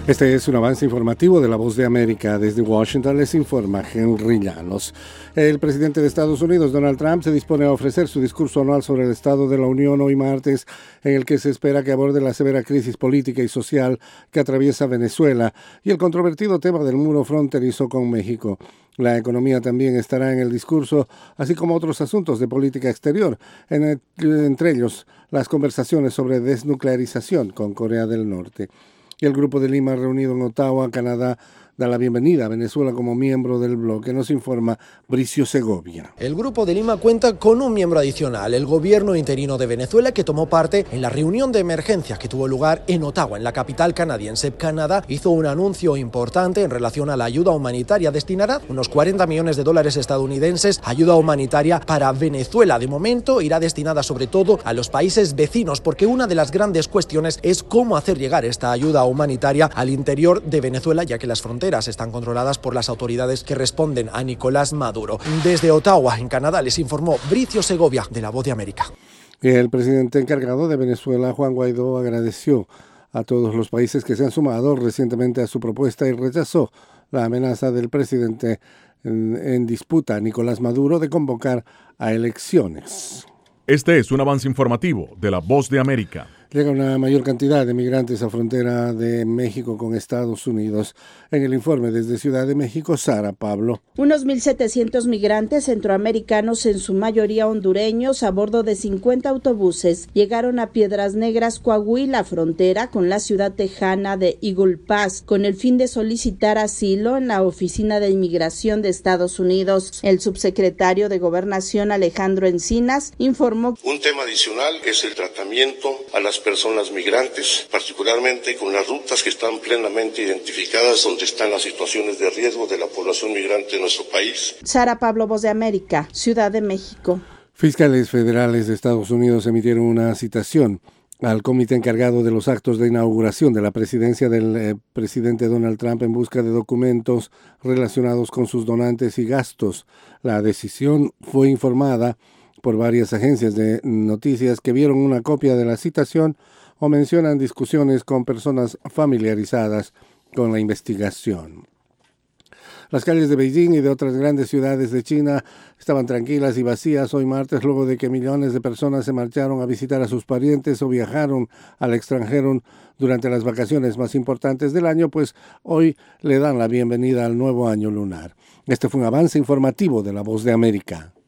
Este es un avance informativo de La Voz de América. Desde Washington les informa Henry Llanos. El presidente de Estados Unidos, Donald Trump, se dispone a ofrecer su discurso anual sobre el Estado de la Unión hoy martes, en el que se espera que aborde la severa crisis política y social que atraviesa Venezuela y el controvertido tema del muro fronterizo con México. La economía también estará en el discurso, así como otros asuntos de política exterior, entre ellos las conversaciones sobre desnuclearización con Corea del Norte. Y el Grupo de Lima, reunido en Ottawa, Canadá, da la bienvenida a Venezuela como miembro del bloque. Nos informa Bricio Segovia. El Grupo de Lima cuenta con un miembro adicional, el gobierno interino de Venezuela, que tomó parte en la reunión de emergencia que tuvo lugar en Ottawa, en la capital canadiense. Canadá hizo un anuncio importante en relación a la ayuda humanitaria. Destinará unos 40 millones de dólares estadounidenses a ayuda humanitaria para Venezuela. De momento irá destinada sobre todo a los países vecinos, porque una de las grandes cuestiones es cómo hacer llegar esta ayuda humanitaria al interior de Venezuela, ya que las fronteras están controladas por las autoridades que responden a Nicolás Maduro. Desde Ottawa, en Canadá, les informó Bricio Segovia, de La Voz de América. El presidente encargado de Venezuela, Juan Guaidó, agradeció a todos los países que se han sumado recientemente a su propuesta y rechazó la amenaza del presidente en disputa, Nicolás Maduro, de convocar a elecciones. Este es un avance informativo de La Voz de América. Llega una mayor cantidad de migrantes a frontera de México con Estados Unidos. En el informe desde Ciudad de México, Sara Pablo. Unos 1,700 migrantes centroamericanos, en su mayoría hondureños, a bordo de 50 autobuses, llegaron a Piedras Negras, Coahuila, frontera con la ciudad tejana de Eagle Pass, con el fin de solicitar asilo en la Oficina de Inmigración de Estados Unidos. El subsecretario de Gobernación, Alejandro Encinas, informó: un tema adicional es el tratamiento a las personas migrantes, particularmente con las rutas que están plenamente identificadas donde están las situaciones de riesgo de la población migrante de nuestro país. Sara Pablo, Voz de América, Ciudad de México. Fiscales federales de Estados Unidos emitieron una citación al comité encargado de los actos de inauguración de la presidencia del presidente Donald Trump en busca de documentos relacionados con sus donantes y gastos. La decisión fue informada por varias agencias de noticias que vieron una copia de la citación o mencionan discusiones con personas familiarizadas con la investigación. Las calles de Beijing y de otras grandes ciudades de China estaban tranquilas y vacías hoy martes, luego de que millones de personas se marcharon a visitar a sus parientes o viajaron al extranjero durante las vacaciones más importantes del año, pues hoy le dan la bienvenida al nuevo año lunar. Este fue un avance informativo de La Voz de América.